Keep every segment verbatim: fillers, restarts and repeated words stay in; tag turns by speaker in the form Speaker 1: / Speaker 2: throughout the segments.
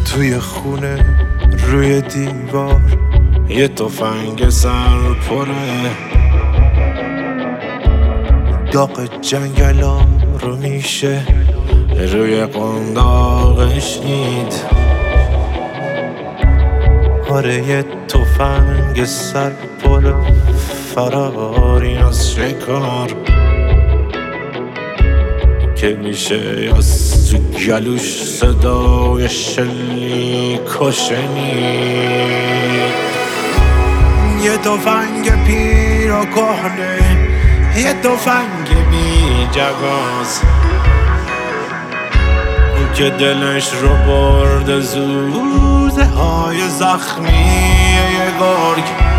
Speaker 1: توی خونه روی دیوار یه تفنگ سر پره، داغ جنگلا رو میشه روی قنداقش دید. آره یه تفنگ سر پر فراری از شکار که میشه از تو گلوش صدای شلیک و شنید. یه تفنگ پیر و کهنه، یه تفنگ بی جواز که دلش رو برده زوزه های زخمی یه گرگ.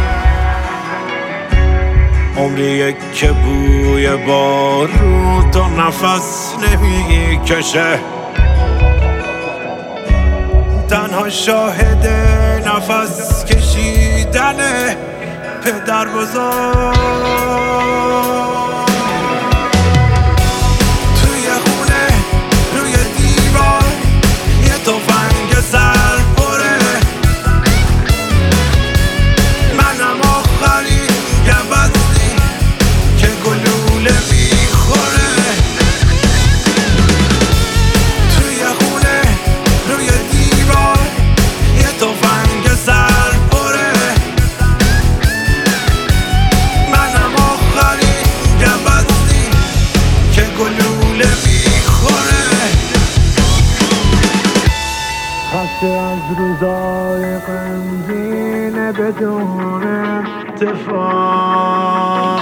Speaker 1: عمریه که بوی بارود و نفس نمی کشه، تنها شاهد نفس کشیدن پدر بزرگ. توی خونه روی دیوار یه تفنگ سر پره، منم آخری گوزنی که گلوله میخوره. توی خونه روی دیوار یه تفنگ سر پره، منم آخری گوزنی که گلوله میخوره. خسته از روزای غمگین بدون اتفاق،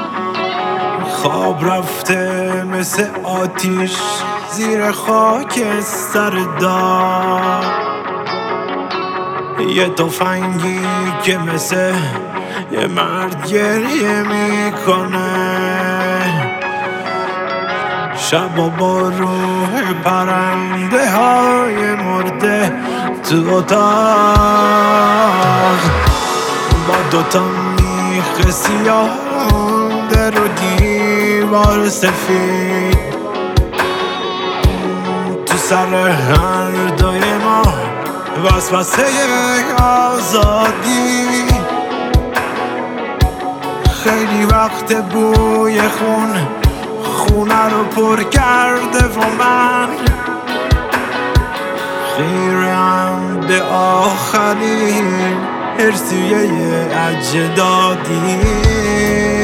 Speaker 1: خواب رفته مثل آتیش زیر خاک سر داغ. یه تفنگی که مثل یه مرد گریه میکنه، شب و با روح پرنده های مرده تو اتاق، با دوتا میخ سیاه در و دیوار سفید. تو سر هر دوی ما وسوسه آزادی، خیلی وقت بوی خون خونه رو پر کرده و من خیرم به آخرین ارثیه اجدادی.